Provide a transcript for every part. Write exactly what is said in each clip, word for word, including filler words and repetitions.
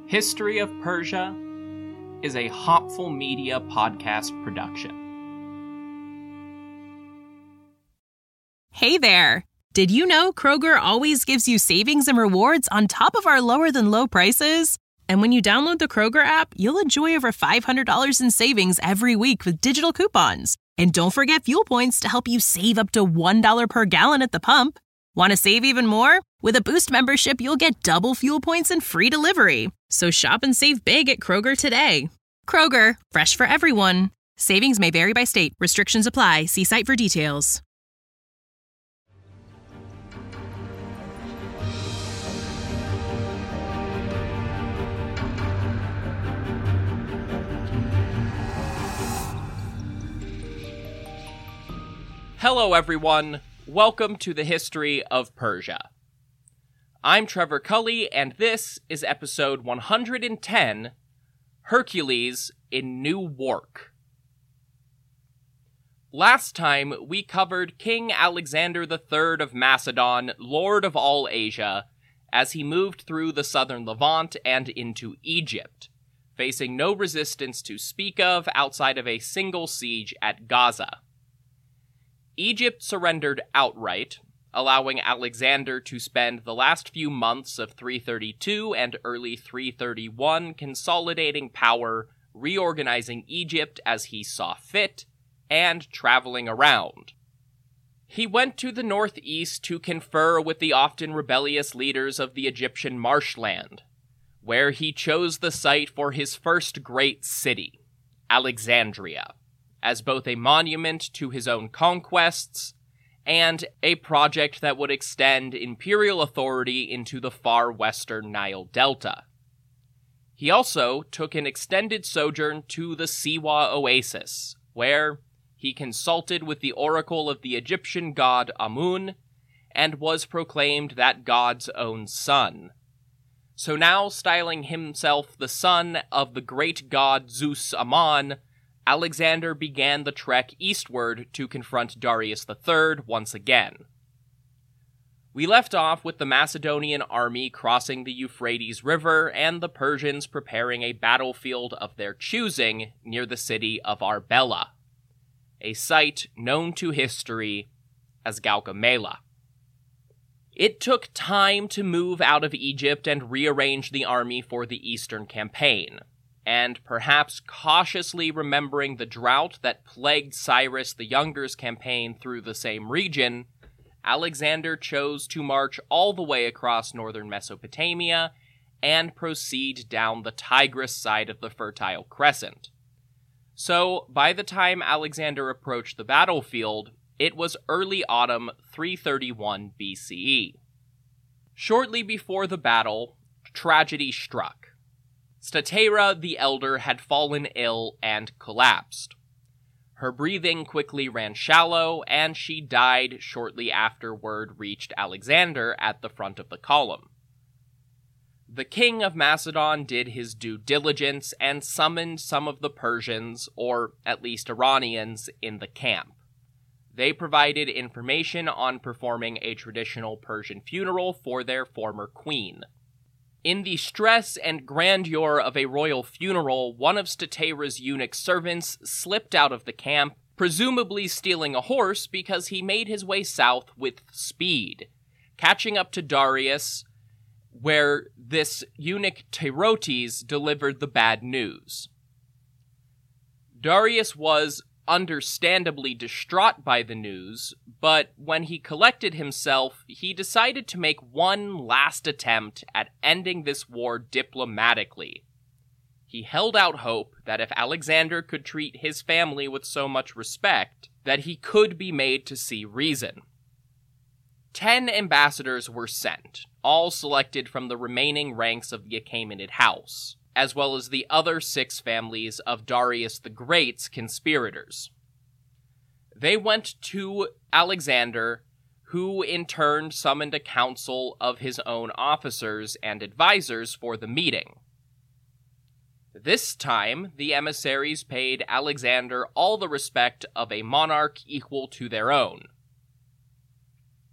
History of Persia is a Hopful Media podcast production. Hey there! Did you know Kroger always gives you savings and rewards on top of our lower-than-low prices? And when you download the Kroger app, you'll enjoy over five hundred dollars in savings every week with digital coupons. And don't forget fuel points to help you save up to one dollar per gallon at the pump. Want to save even more? With a Boost membership, you'll get double fuel points and free delivery. So shop and save big at Kroger today. Kroger, fresh for everyone. Savings may vary by state. Restrictions apply. See site for details. Hello everyone, welcome to the History of Persia. I'm Trevor Cully, and this is episode one hundred ten, Hercules in Newark. Last time, we covered King Alexander the Third of Macedon, Lord of all Asia, as he moved through the southern Levant and into Egypt, facing no resistance to speak of outside of a single siege at Gaza. Egypt surrendered outright, allowing Alexander to spend the last few months of three thirty-two and early three thirty-one consolidating power, reorganizing Egypt as he saw fit, and traveling around. He went to the northeast to confer with the often rebellious leaders of the Egyptian marshland, where he chose the site for his first great city, Alexandria, as both a monument to his own conquests and a project that would extend imperial authority into the far western Nile Delta. He also took an extended sojourn to the Siwa Oasis, where he consulted with the oracle of the Egyptian god Amun and was proclaimed that god's own son. So now, styling himself the son of the great god Zeus Ammon, Alexander began the trek eastward to confront Darius the Third once again. We left off with the Macedonian army crossing the Euphrates River and the Persians preparing a battlefield of their choosing near the city of Arbela, a site known to history as Gaugamela. It took time to move out of Egypt and rearrange the army for the eastern campaign, and perhaps cautiously remembering the drought that plagued Cyrus the Younger's campaign through the same region, Alexander chose to march all the way across northern Mesopotamia and proceed down the Tigris side of the Fertile Crescent. So, by the time Alexander approached the battlefield, it was early autumn three thirty-one B C E. Shortly before the battle, tragedy struck. Statera the Elder had fallen ill and collapsed. Her breathing quickly ran shallow, and she died shortly after word reached Alexander at the front of the column. The king of Macedon did his due diligence and summoned some of the Persians, or at least Iranians, in the camp. They provided information on performing a traditional Persian funeral for their former queen. In the stress and grandeur of a royal funeral, one of Statera's eunuch servants slipped out of the camp, presumably stealing a horse because he made his way south with speed, catching up to Darius, where this eunuch Teirotes delivered the bad news. Darius was understandably distraught by the news, but when he collected himself, he decided to make one last attempt at ending this war diplomatically. He held out hope that if Alexander could treat his family with so much respect, that he could be made to see reason. Ten ambassadors were sent, all selected from the remaining ranks of the Achaemenid house, as well as the other six families of Darius the Great's conspirators. They went to Alexander, who in turn summoned a council of his own officers and advisors for the meeting. This time, the emissaries paid Alexander all the respect of a monarch equal to their own.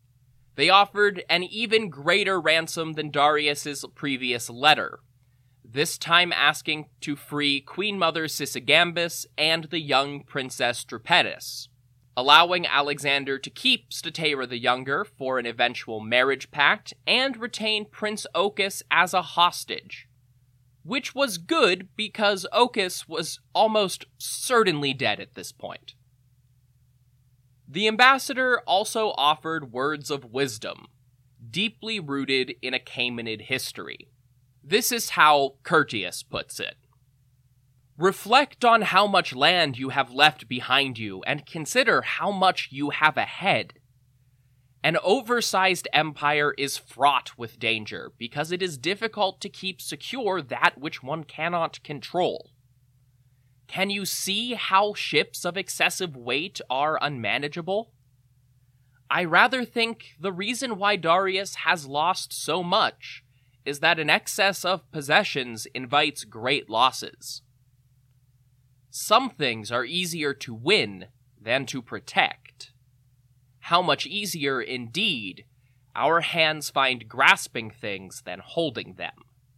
They offered an even greater ransom than Darius's previous letter. this time asking to free Queen Mother Sisygambis and the young Princess Drupetis, allowing Alexander to keep Stateira the Younger for an eventual marriage pact and retain Prince Ochus as a hostage, which was good because Ochus was almost certainly dead at this point. The ambassador also offered words of wisdom, deeply rooted in Achaemenid history. This is how Curtius puts it. Reflect on how much land you have left behind you, and consider how much you have ahead. An oversized empire is fraught with danger, because it is difficult to keep secure that which one cannot control. Can you see how ships of excessive weight are unmanageable? I rather think the reason why Darius has lost so much is that an excess of possessions invites great losses. Some things are easier to win than to protect. How much easier, indeed, our hands find grasping things than holding them.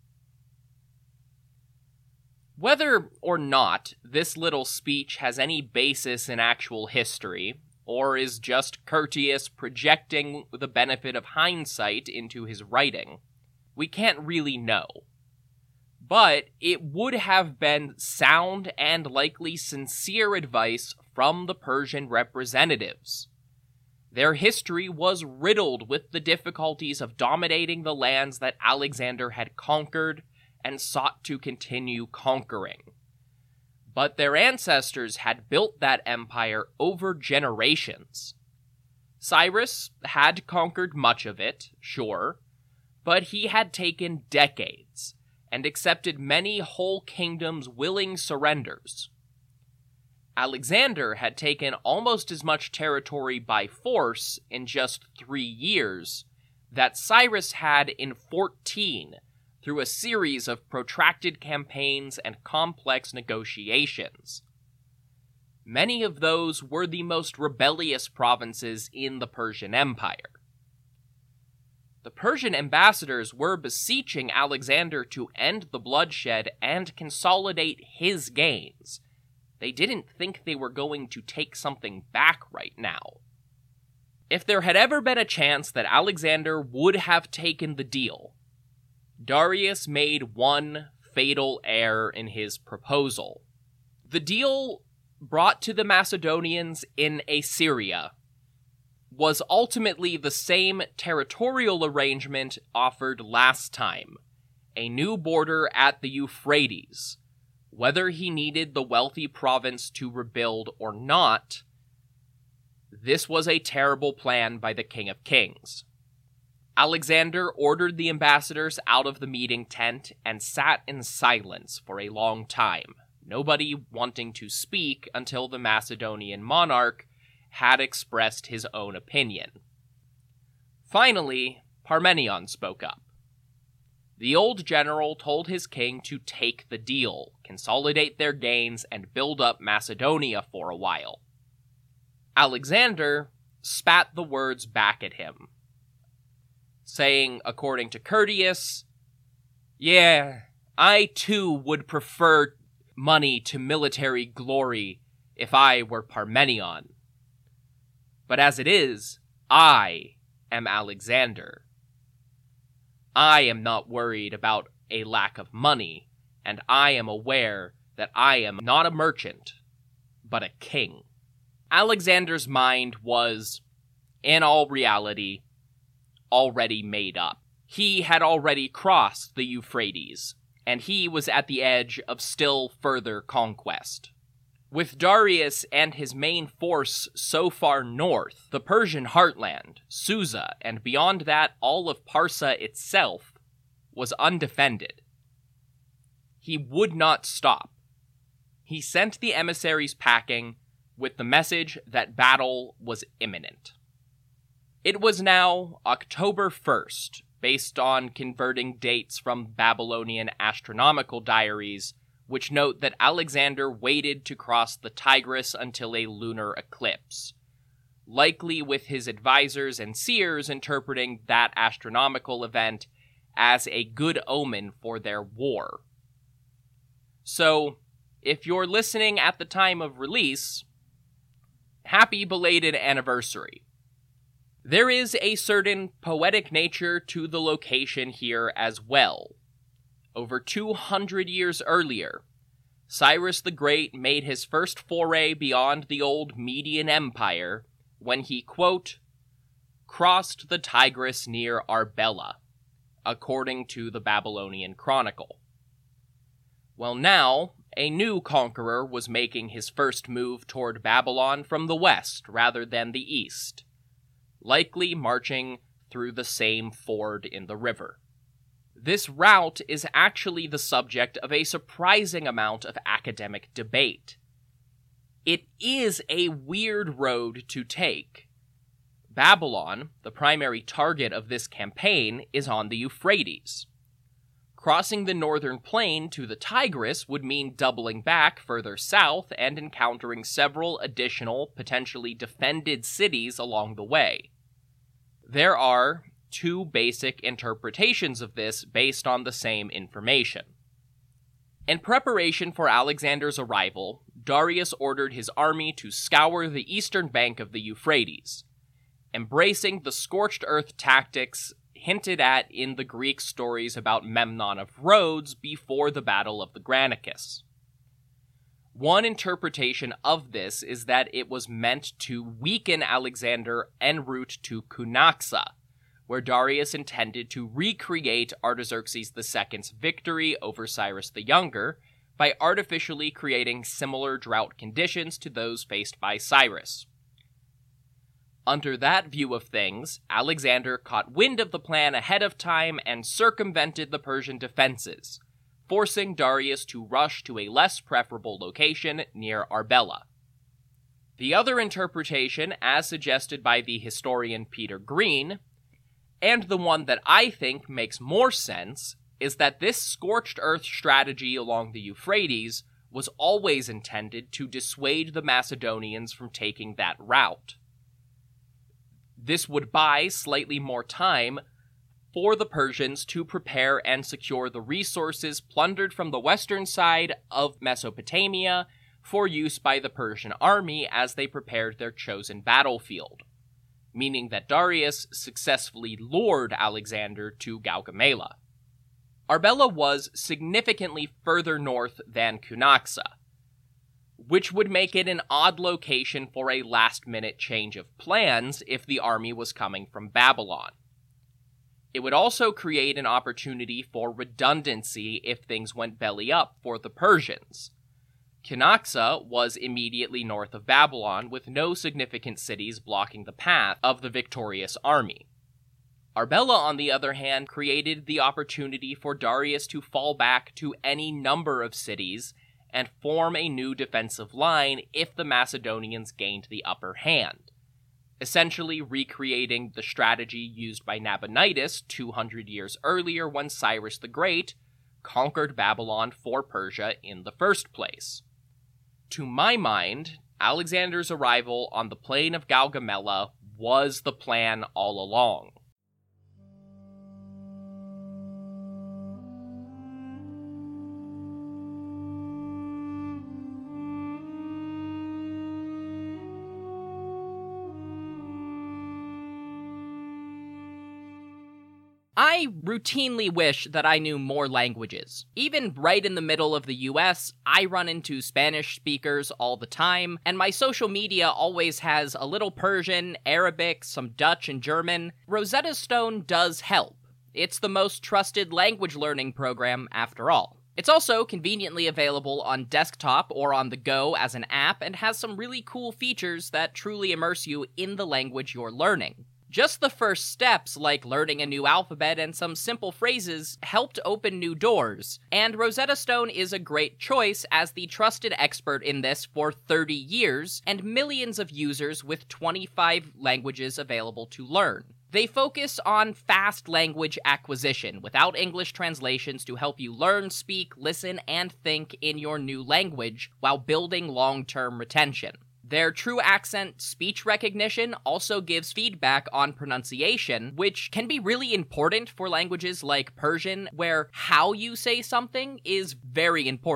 Whether or not this little speech has any basis in actual history, or is just Curtius projecting the benefit of hindsight into his writing, we can't really know. But it would have been sound and likely sincere advice from the Persian representatives. Their history was riddled with the difficulties of dominating the lands that Alexander had conquered and sought to continue conquering. But their ancestors had built that empire over generations. Cyrus had conquered much of it, sure, but he had taken decades and accepted many whole kingdoms' willing surrenders. Alexander had taken almost as much territory by force in just three years that Cyrus had in fourteen, through a series of protracted campaigns and complex negotiations. Many of those were the most rebellious provinces in the Persian Empire. The Persian ambassadors were beseeching Alexander to end the bloodshed and consolidate his gains. They didn't think they were going to take something back right now. If there had ever been a chance that Alexander would have taken the deal, Darius made one fatal error in his proposal. The deal brought to the Macedonians in Assyria was ultimately the same territorial arrangement offered last time, a new border at the Euphrates. Whether he needed the wealthy province to rebuild or not, this was a terrible plan by the King of Kings. Alexander ordered the ambassadors out of the meeting tent and sat in silence for a long time, nobody wanting to speak until the Macedonian monarch had expressed his own opinion. Finally, Parmenion spoke up. The old general told his king to take the deal, consolidate their gains, and build up Macedonia for a while. Alexander spat the words back at him, saying, according to Curtius, "Yeah, I too would prefer money to military glory if I were Parmenion. But as it is, I am Alexander. I am not worried about a lack of money, and I am aware that I am not a merchant, but a king." Alexander's mind was, in all reality, already made up. He had already crossed the Euphrates, and he was at the edge of still further conquest. With Darius and his main force so far north, the Persian heartland, Susa, and beyond that all of Parsa itself, was undefended. He would not stop. He sent the emissaries packing with the message that battle was imminent. It was now October first, based on converting dates from Babylonian astronomical diaries, which note that Alexander waited to cross the Tigris until a lunar eclipse, likely with his advisors and seers interpreting that astronomical event as a good omen for their war. So, if you're listening at the time of release, happy belated anniversary. There is a certain poetic nature to the location here as well. Over two hundred years earlier, Cyrus the Great made his first foray beyond the old Median Empire when he, quote, crossed the Tigris near Arbela, according to the Babylonian Chronicle. Well, now, a new conqueror was making his first move toward Babylon from the west rather than the east, likely marching through the same ford in the river. This route is actually the subject of a surprising amount of academic debate. It is a weird road to take. Babylon, the primary target of this campaign, is on the Euphrates. Crossing the northern plain to the Tigris would mean doubling back further south and encountering several additional, potentially defended cities along the way. There are two basic interpretations of this based on the same information. In preparation for Alexander's arrival, Darius ordered his army to scour the eastern bank of the Euphrates, embracing the scorched earth tactics hinted at in the Greek stories about Memnon of Rhodes before the Battle of the Granicus. One interpretation of this is that it was meant to weaken Alexander en route to Cunaxa, where Darius intended to recreate Artaxerxes the Second's victory over Cyrus the Younger by artificially creating similar drought conditions to those faced by Cyrus. Under that view of things, Alexander caught wind of the plan ahead of time and circumvented the Persian defenses, forcing Darius to rush to a less preferable location near Arbela. The other interpretation, as suggested by the historian Peter Green, and the one that I think makes more sense, is that this scorched earth strategy along the Euphrates was always intended to dissuade the Macedonians from taking that route. This would buy slightly more time for the Persians to prepare and secure the resources plundered from the western side of Mesopotamia for use by the Persian army as they prepared their chosen battlefield, meaning that Darius successfully lured Alexander to Gaugamela. Arbela was significantly further north than Cunaxa, which would make it an odd location for a last-minute change of plans if the army was coming from Babylon. It would also create an opportunity for redundancy if things went belly up for the Persians. Cunaxa was immediately north of Babylon, with no significant cities blocking the path of the victorious army. Arbela, on the other hand, created the opportunity for Darius to fall back to any number of cities and form a new defensive line if the Macedonians gained the upper hand, essentially recreating the strategy used by Nabonidus two hundred years earlier when Cyrus the Great conquered Babylon for Persia in the first place. To my mind, Alexander's arrival on the plain of Gaugamela was the plan all along. I routinely wish that I knew more languages. Even right in the middle of the U S, I run into Spanish speakers all the time, and my social media always has a little Persian, Arabic, some Dutch, and German. Rosetta Stone does help. It's the most trusted language learning program after all. It's also conveniently available on desktop or on the go as an app and has some really cool features that truly immerse you in the language you're learning. Just the first steps, like learning a new alphabet and some simple phrases, helped open new doors, and Rosetta Stone is a great choice as the trusted expert in this for thirty years, and millions of users with twenty-five languages available to learn. They focus on fast language acquisition, without English translations, to help you learn, speak, listen, and think in your new language, while building long-term retention. Their true accent speech recognition also gives feedback on pronunciation, which can be really important for languages like Persian, where how you say something is very important.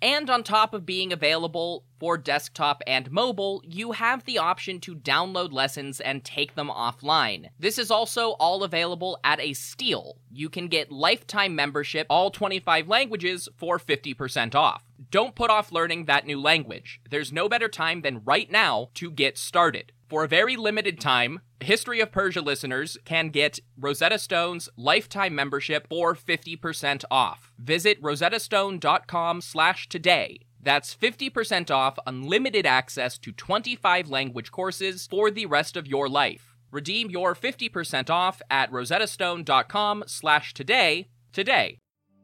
And on top of being available for desktop and mobile, you have the option to download lessons and take them offline. This is also all available at a steal. You can get lifetime membership, all twenty-five languages, for fifty percent off. Don't put off learning that new language. There's no better time than right now to get started. For a very limited time, History of Persia listeners can get Rosetta Stone's lifetime membership for fifty percent off. Visit rosettastone.com slash today. That's fifty percent off unlimited access to twenty-five language courses for the rest of your life. Redeem your fifty percent off at rosettastone.com slash today today.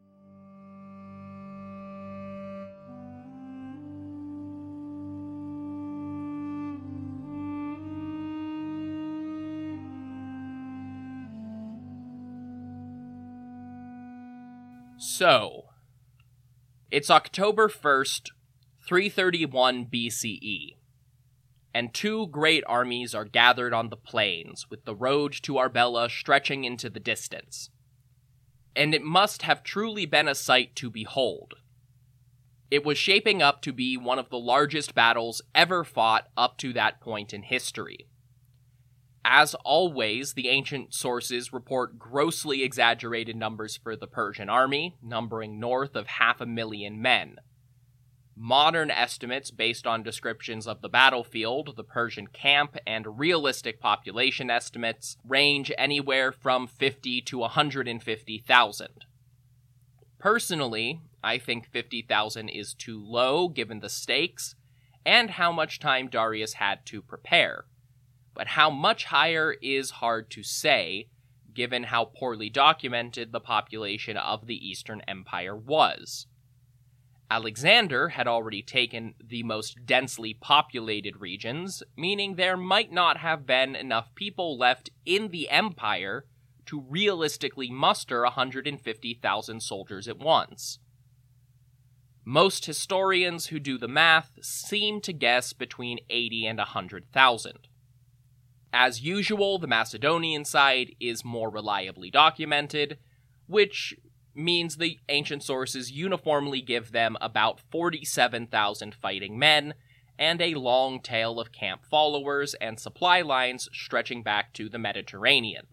So, it's October first, three thirty-one B C E, and two great armies are gathered on the plains, with the road to Arbela stretching into the distance. And it must have truly been a sight to behold. It was shaping up to be one of the largest battles ever fought up to that point in history. As always, the ancient sources report grossly exaggerated numbers for the Persian army, numbering north of half a million men. Modern estimates, based on descriptions of the battlefield, the Persian camp, and realistic population estimates, range anywhere from fifty to one hundred fifty thousand. Personally, I think fifty thousand is too low given the stakes, and how much time Darius had to prepare. But how much higher is hard to say, given how poorly documented the population of the Eastern Empire was. Alexander had already taken the most densely populated regions, meaning there might not have been enough people left in the empire to realistically muster one hundred fifty thousand soldiers at once. Most historians who do the math seem to guess between eighty and one hundred thousand. As usual, the Macedonian side is more reliably documented, which means the ancient sources uniformly give them about forty-seven thousand fighting men, and a long tail of camp followers and supply lines stretching back to the Mediterranean.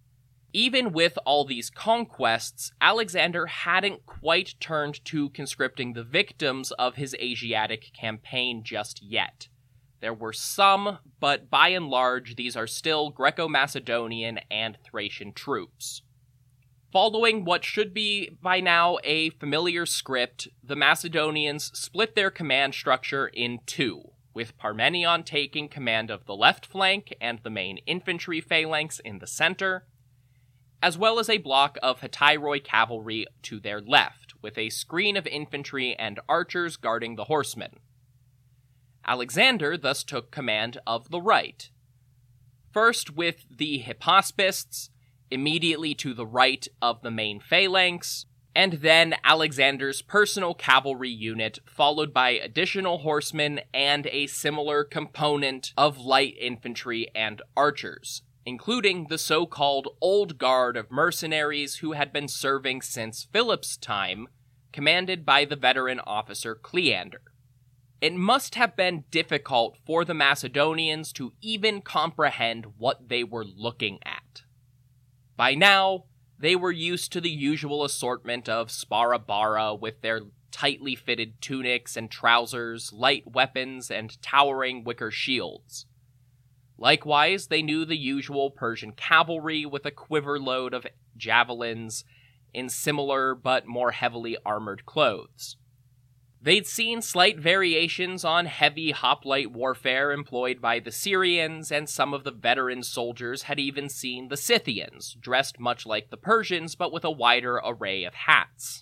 Even with all these conquests, Alexander hadn't quite turned to conscripting the victims of his Asiatic campaign just yet. There were some, but by and large, these are still Greco-Macedonian and Thracian troops. Following what should be, by now, a familiar script, the Macedonians split their command structure in two, with Parmenion taking command of the left flank and the main infantry phalanx in the center, as well as a block of Hetairoi cavalry to their left, with a screen of infantry and archers guarding the horsemen. Alexander thus took command of the right. First with the Hypaspists, immediately to the right of the main phalanx, and then Alexander's personal cavalry unit, followed by additional horsemen and a similar component of light infantry and archers, including the so-called Old Guard of mercenaries who had been serving since Philip's time, commanded by the veteran officer Cleander. It must have been difficult for the Macedonians to even comprehend what they were looking at. By now, they were used to the usual assortment of Sparabara with their tightly fitted tunics and trousers, light weapons, and towering wicker shields. Likewise, they knew the usual Persian cavalry with a quiver load of javelins in similar but more heavily armored clothes. They'd seen slight variations on heavy hoplite warfare employed by the Syrians, and some of the veteran soldiers had even seen the Scythians, dressed much like the Persians but with a wider array of hats.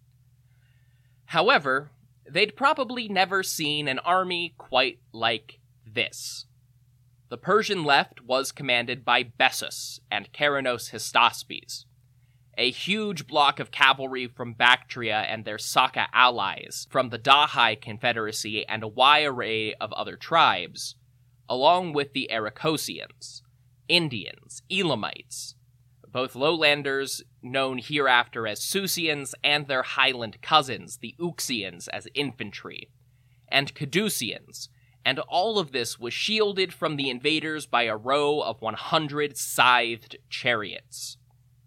However, they'd probably never seen an army quite like this. The Persian left was commanded by Bessus and Keranos Hystaspes, a huge block of cavalry from Bactria and their Saka allies, from the Dahai Confederacy and a wide array of other tribes, along with the Arachosians, Indians, Elamites, both lowlanders known hereafter as Susians and their highland cousins, the Uxians, as infantry, and Caduceans, and all of this was shielded from the invaders by a row of one hundred scythed chariots.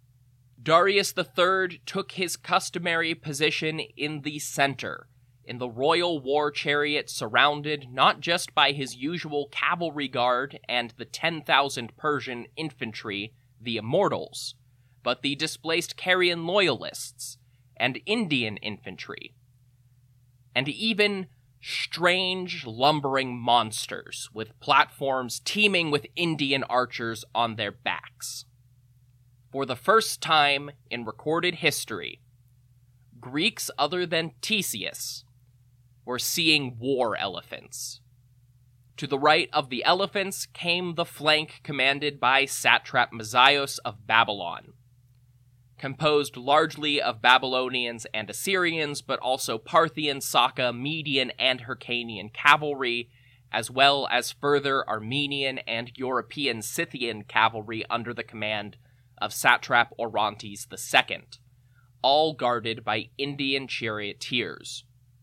Darius the Third took his customary position in the center, in the royal war chariot, surrounded not just by his usual cavalry guard and the ten thousand Persian infantry, the Immortals, but the displaced Carian loyalists, and Indian infantry, and even strange, lumbering monsters with platforms teeming with Indian archers on their backs. For the first time in recorded history, Greeks other than Theseus were seeing war elephants. To the right of the elephants came the flank commanded by satrap Mazios of Babylon, composed largely of Babylonians and Assyrians, but also Parthian, Saka, Median, and Hyrcanian cavalry, as well as further Armenian and European Scythian cavalry under the command of satrap Orontes the Second, all guarded by Indian charioteers.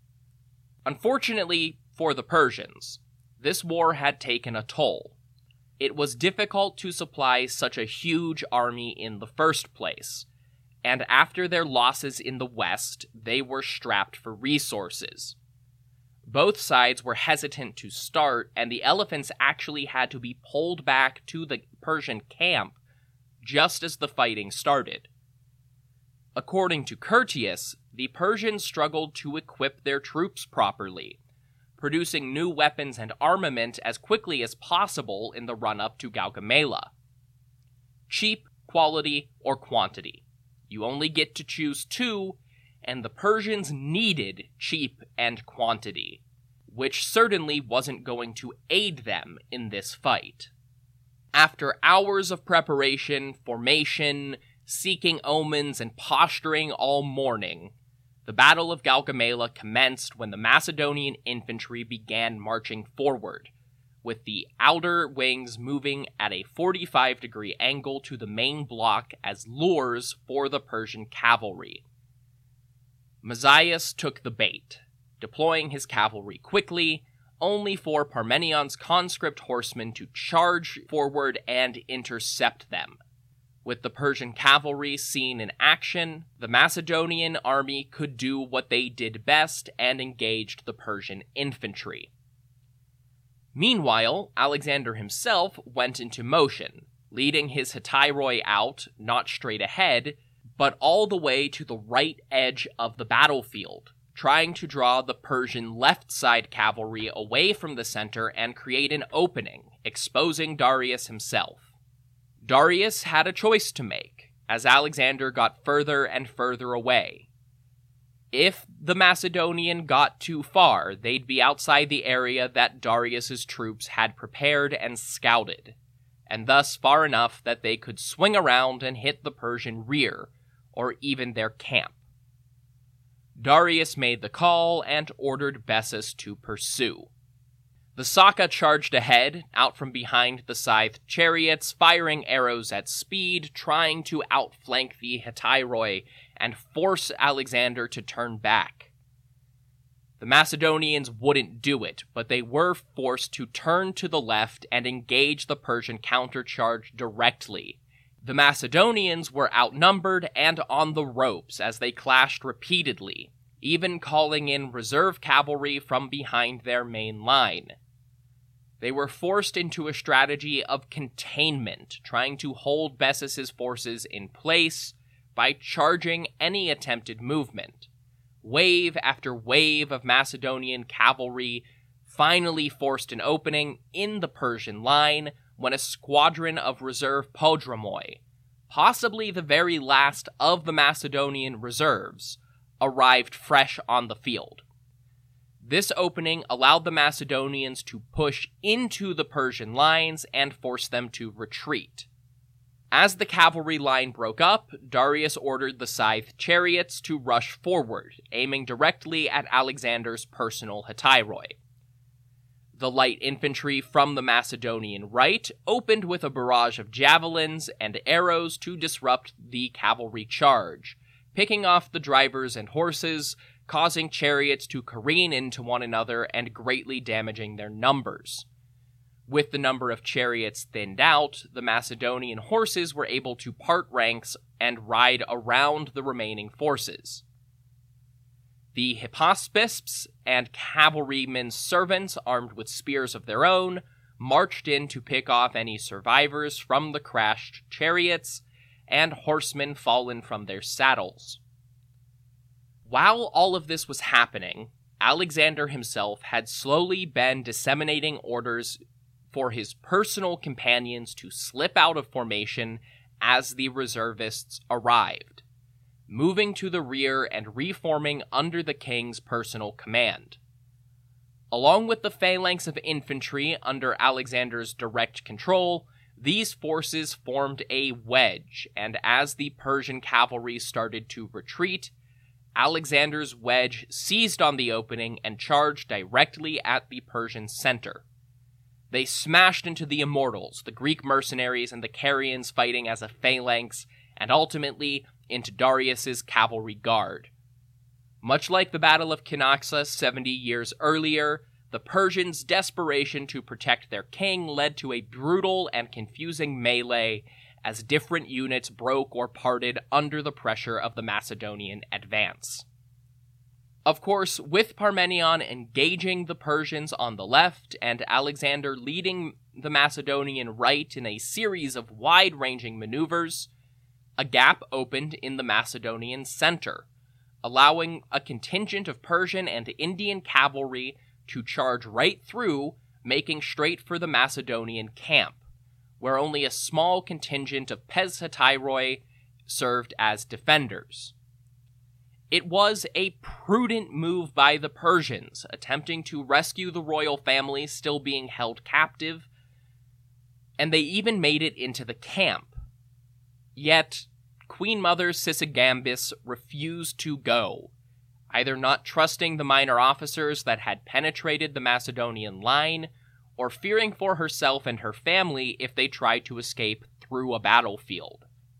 Unfortunately for the Persians, this war had taken a toll. It was difficult to supply such a huge army in the first place, and after their losses in the west, they were strapped for resources. Both sides were hesitant to start, and the elephants actually had to be pulled back to the Persian camp just as the fighting started. According to Curtius, the Persians struggled to equip their troops properly, producing new weapons and armament as quickly as possible in the run-up to Gaugamela. Cheap, quality, or quantity. You only get to choose two, and the Persians needed cheap and quantity, which certainly wasn't going to aid them in this fight. After hours of preparation, formation, seeking omens, and posturing all morning, the Battle of Gaugamela commenced when the Macedonian infantry began marching forward, with the outer wings moving at a forty-five degree angle to the main block as lures for the Persian cavalry. Mazios took the bait, deploying his cavalry quickly, only for Parmenion's conscript horsemen to charge forward and intercept them. With the Persian cavalry seen in action, the Macedonian army could do what they did best and engaged the Persian infantry. Meanwhile, Alexander himself went into motion, leading his hetairoi out, not straight ahead, but all the way to the right edge of the battlefield, trying to draw the Persian left side cavalry away from the center and create an opening, exposing Darius himself. Darius had a choice to make, as Alexander got further and further away. If the Macedonian got too far, they'd be outside the area that Darius's troops had prepared and scouted, and thus far enough that they could swing around and hit the Persian rear, or even their camp. Darius made the call and ordered Bessus to pursue. The Saka charged ahead, out from behind the scythed chariots, firing arrows at speed, trying to outflank the hetairoi and force Alexander to turn back. The Macedonians wouldn't do it, but they were forced to turn to the left and engage the Persian countercharge directly. The Macedonians were outnumbered and on the ropes as they clashed repeatedly, even calling in reserve cavalry from behind their main line. They were forced into a strategy of containment, trying to hold Bessus's forces in place by charging any attempted movement. Wave after wave of Macedonian cavalry finally forced an opening in the Persian line when a squadron of reserve podramoi, possibly the very last of the Macedonian reserves, arrived fresh on the field. This opening allowed the Macedonians to push into the Persian lines and force them to retreat. As the cavalry line broke up, Darius ordered the scythed chariots to rush forward, aiming directly at Alexander's personal hetairoi. The light infantry from the Macedonian right opened with a barrage of javelins and arrows to disrupt the cavalry charge, picking off the drivers and horses, causing chariots to careen into one another and greatly damaging their numbers. With the number of chariots thinned out, the Macedonian horses were able to part ranks and ride around the remaining forces. The Hypaspes and cavalrymen's servants, armed with spears of their own, marched in to pick off any survivors from the crashed chariots and horsemen fallen from their saddles. While all of this was happening, Alexander himself had slowly been disseminating orders for his personal companions to slip out of formation as the reservists arrived, moving to the rear and reforming under the king's personal command. Along with the phalanx of infantry under Alexander's direct control, these forces formed a wedge, and as the Persian cavalry started to retreat, Alexander's wedge seized on the opening and charged directly at the Persian center. They smashed into the Immortals, the Greek mercenaries, and the Carians fighting as a phalanx, and ultimately into Darius's cavalry guard. Much like the Battle of Kinaxus seventy years earlier, the Persians' desperation to protect their king led to a brutal and confusing melee as different units broke or parted under the pressure of the Macedonian advance. Of course, with Parmenion engaging the Persians on the left and Alexander leading the Macedonian right in a series of wide-ranging maneuvers, a gap opened in the Macedonian center, allowing a contingent of Persian and Indian cavalry to charge right through, making straight for the Macedonian camp, where only a small contingent of Pescatyroi served as defenders. It was a prudent move by the Persians, attempting to rescue the royal family still being held captive, and they even made it into the camp. Yet, Queen Mother Sisygambis refused to go, either not trusting the minor officers that had penetrated the Macedonian line, or fearing for herself and her family if they tried to escape through a battlefield.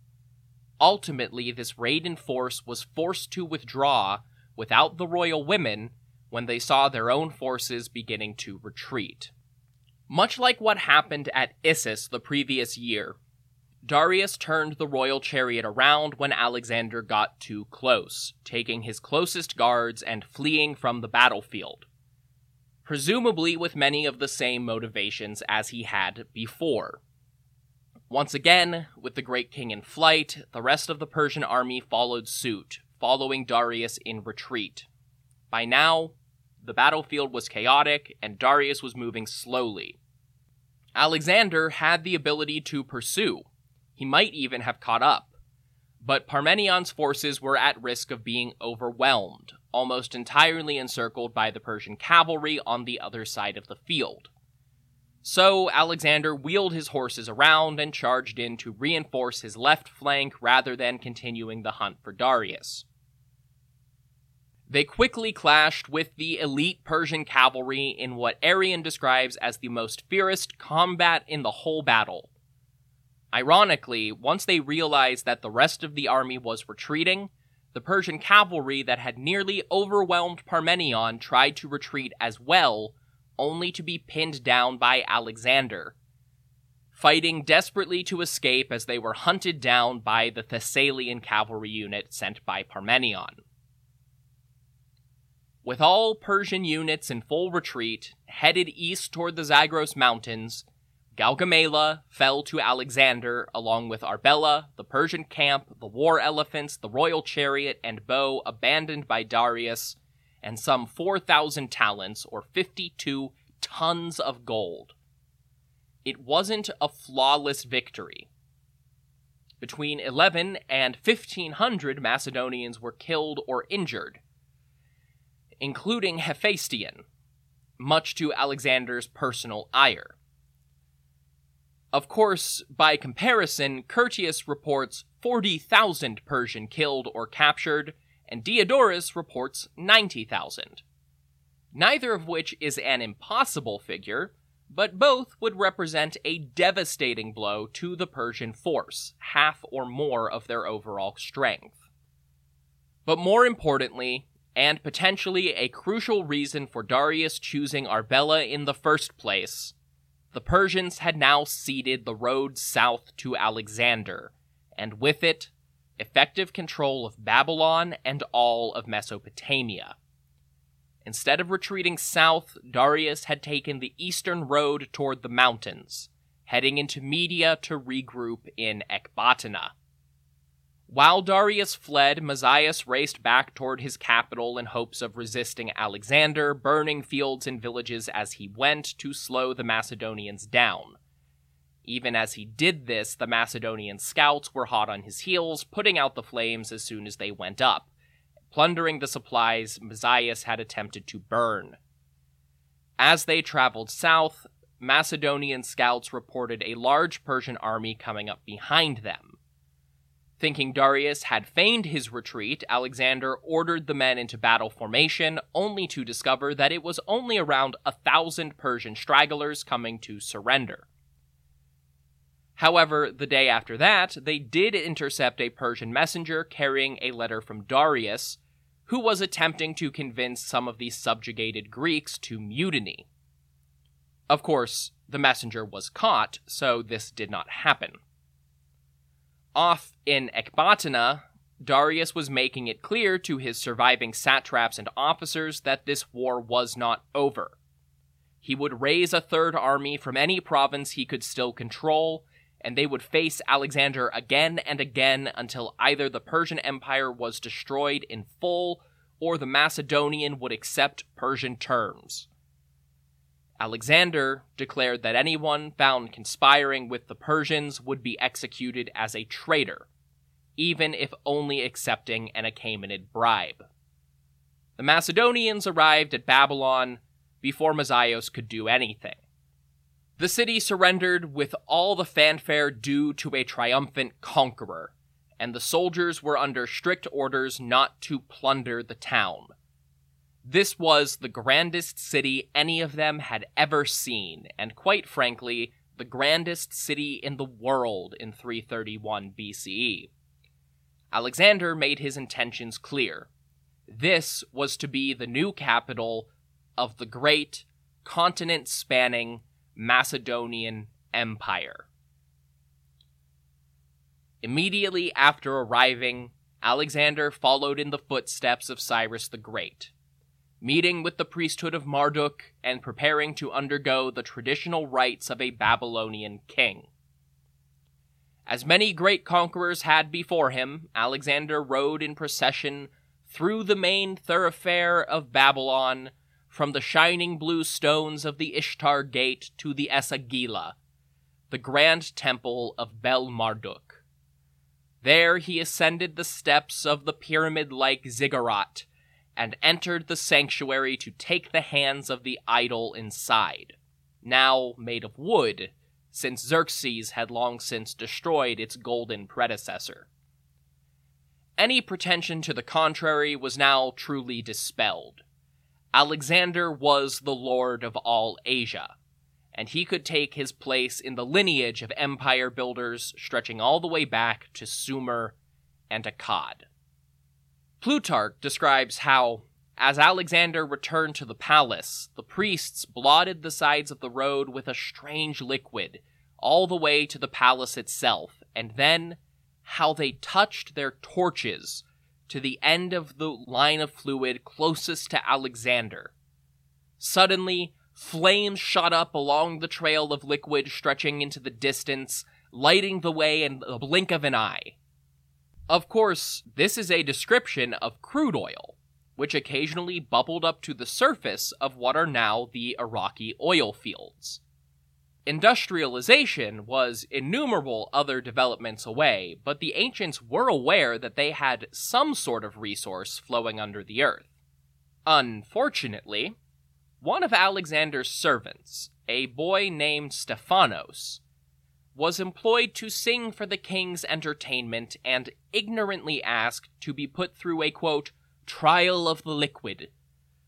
Ultimately, this raiding force was forced to withdraw without the royal women when they saw their own forces beginning to retreat. Much like what happened at Issus the previous year, Darius turned the royal chariot around when Alexander got too close, taking his closest guards and fleeing from the battlefield, presumably with many of the same motivations as he had before. Once again, with the great king in flight, the rest of the Persian army followed suit, following Darius in retreat. By now, the battlefield was chaotic, and Darius was moving slowly. Alexander had the ability to pursue. He might even have caught up. But Parmenion's forces were at risk of being overwhelmed, almost entirely encircled by the Persian cavalry on the other side of the field. So Alexander wheeled his horses around and charged in to reinforce his left flank rather than continuing the hunt for Darius. They quickly clashed with the elite Persian cavalry in what Arrian describes as the most fierce combat in the whole battle. Ironically, once they realized that the rest of the army was retreating, the Persian cavalry that had nearly overwhelmed Parmenion tried to retreat as well, only to be pinned down by Alexander, fighting desperately to escape as they were hunted down by the Thessalian cavalry unit sent by Parmenion. With all Persian units in full retreat, headed east toward the Zagros Mountains, Gaugamela fell to Alexander along with Arbela, the Persian camp, the war elephants, the royal chariot, and bow abandoned by Darius, and some four thousand talents, or fifty-two tons of gold. It wasn't a flawless victory. Between eleven and fifteen hundred Macedonians were killed or injured, including Hephaestion, much to Alexander's personal ire. Of course, by comparison, Curtius reports forty thousand Persian killed or captured, and Diodorus reports ninety thousand. neither of which is an impossible figure, but both would represent a devastating blow to the Persian force, half or more of their overall strength. But more importantly, and potentially a crucial reason for Darius choosing Arbela in the first place, the Persians had now ceded the road south to Alexander, and with it, effective control of Babylon and all of Mesopotamia. Instead of retreating south, Darius had taken the eastern road toward the mountains, heading into Media to regroup in Ecbatana. While Darius fled, Mazias raced back toward his capital in hopes of resisting Alexander, burning fields and villages as he went to slow the Macedonians down. Even as he did this, the Macedonian scouts were hot on his heels, putting out the flames as soon as they went up, plundering the supplies Mazias had attempted to burn. As they traveled south, Macedonian scouts reported a large Persian army coming up behind them. Thinking Darius had feigned his retreat, Alexander ordered the men into battle formation, only to discover that it was only around a thousand Persian stragglers coming to surrender. However, the day after that, they did intercept a Persian messenger carrying a letter from Darius, who was attempting to convince some of the subjugated Greeks to mutiny. Of course, the messenger was caught, so this did not happen. Off in Ecbatana, Darius was making it clear to his surviving satraps and officers that this war was not over. He would raise a third army from any province he could still control, and they would face Alexander again and again until either the Persian Empire was destroyed in full or the Macedonian would accept Persian terms. Alexander declared that anyone found conspiring with the Persians would be executed as a traitor, even if only accepting an Achaemenid bribe. The Macedonians arrived at Babylon before Mazias could do anything. The city surrendered with all the fanfare due to a triumphant conqueror, and the soldiers were under strict orders not to plunder the town. This was the grandest city any of them had ever seen, and quite frankly, the grandest city in the world in three thirty-one B C E. Alexander made his intentions clear. This was to be the new capital of the great, continent-spanning Macedonian Empire. Immediately after arriving, Alexander followed in the footsteps of Cyrus the Great, meeting with the priesthood of Marduk and preparing to undergo the traditional rites of a Babylonian king. As many great conquerors had before him, Alexander rode in procession through the main thoroughfare of Babylon, from the shining blue stones of the Ishtar Gate to the Esagila, the grand temple of Bel Marduk. There he ascended the steps of the pyramid-like ziggurat, and entered the sanctuary to take the hands of the idol inside, now made of wood, since Xerxes had long since destroyed its golden predecessor. Any pretension to the contrary was now truly dispelled. Alexander was the lord of all Asia, and he could take his place in the lineage of empire builders stretching all the way back to Sumer and Akkad. Plutarch describes how, as Alexander returned to the palace, the priests blotted the sides of the road with a strange liquid, all the way to the palace itself, and then how they touched their torches to the end of the line of fluid closest to Alexander. Suddenly, flames shot up along the trail of liquid stretching into the distance, lighting the way in the blink of an eye. Of course, this is a description of crude oil, which occasionally bubbled up to the surface of what are now the Iraqi oil fields. Industrialization was innumerable other developments away, but the ancients were aware that they had some sort of resource flowing under the earth. Unfortunately, one of Alexander's servants, a boy named Stephanos, was employed to sing for the king's entertainment and ignorantly asked to be put through a, quote, trial of the liquid.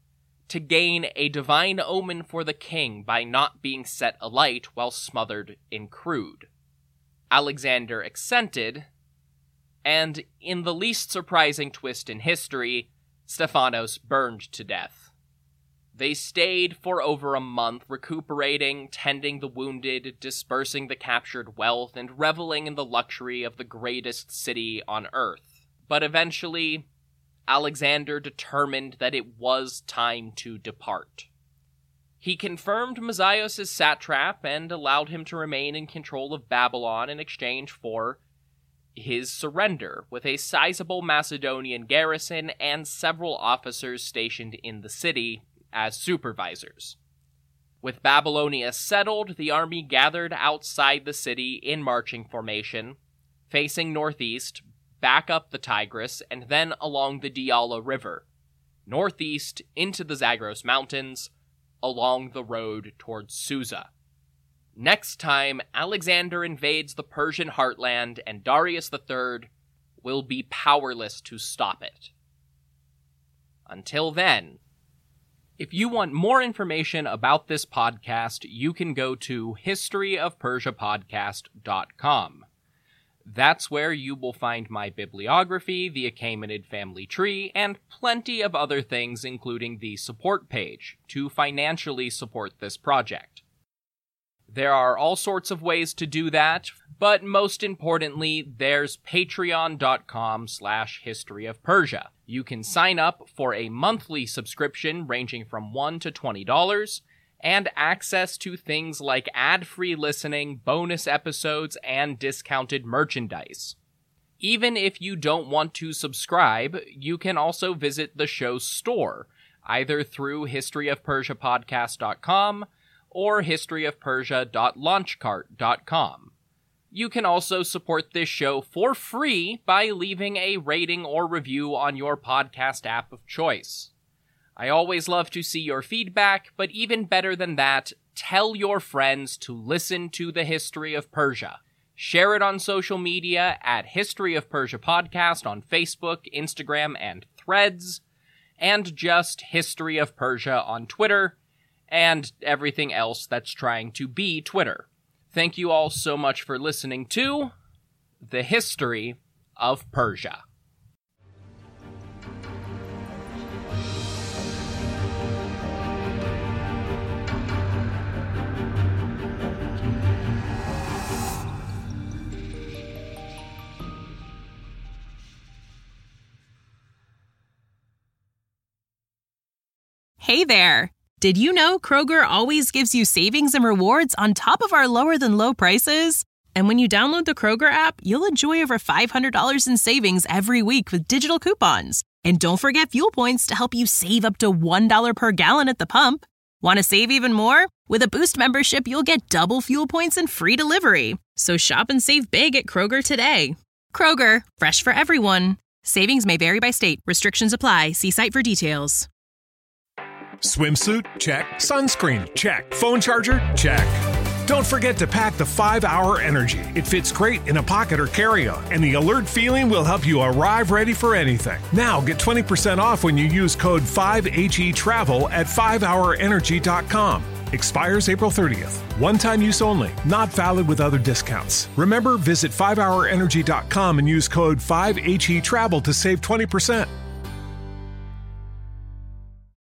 to gain a divine omen for the king by not being set alight while smothered in crude. Alexander assented, and in the least surprising twist in history, Stephanos burned to death. They stayed for over a month, recuperating, tending the wounded, dispersing the captured wealth, and reveling in the luxury of the greatest city on earth. But eventually, Alexander determined that it was time to depart. He confirmed Mazios' satrap and allowed him to remain in control of Babylon in exchange for his surrender, with a sizable Macedonian garrison and several officers stationed in the city as supervisors. With Babylonia settled, the army gathered outside the city in marching formation, facing northeast, back up the Tigris, and then along the Diyala River, northeast into the Zagros Mountains, along the road towards Susa. Next time, Alexander invades the Persian heartland, and Darius the Third will be powerless to stop it. Until then, if you want more information about this podcast, you can go to history of persia podcast dot com. That's where you will find my bibliography, the Achaemenid family tree, and plenty of other things, including the support page, to financially support this project. There are all sorts of ways to do that, but most importantly, there's patreon.com slash history of Persia. You can sign up for a monthly subscription ranging from one dollars to twenty dollars, and access to things like ad-free listening, bonus episodes, and discounted merchandise. Even if you don't want to subscribe, you can also visit the show's store, either through history of persia podcast dot com or history of persia dot launchcart dot com. You can also support this show for free by leaving a rating or review on your podcast app of choice. I always love to see your feedback, but even better than that, tell your friends to listen to the History of Persia. Share it on social media at History of Persia Podcast on Facebook, Instagram, and Threads, and just History of Persia on Twitter, and everything else that's trying to be Twitter. Thank you all so much for listening to The History of Persia. Hey there! Did you know Kroger always gives you savings and rewards on top of our lower-than-low prices? And when you download the Kroger app, you'll enjoy over five hundred dollars in savings every week with digital coupons. And don't forget fuel points to help you save up to one dollar per gallon at the pump. Want to save even more? With a Boost membership, you'll get double fuel points and free delivery. So shop and save big at Kroger today. Kroger, fresh for everyone. Savings may vary by state. Restrictions apply. See site for details. Swimsuit? Check. Sunscreen? Check. Phone charger? Check. Don't forget to pack the five hour Energy. It fits great in a pocket or carry-on, and the alert feeling will help you arrive ready for anything. Now get twenty percent off when you use code five H E travel at five hour energy dot com. Expires April thirtieth. One-time use only. Not valid with other discounts. Remember, visit five hour energy dot com and use code five H E travel to save twenty percent.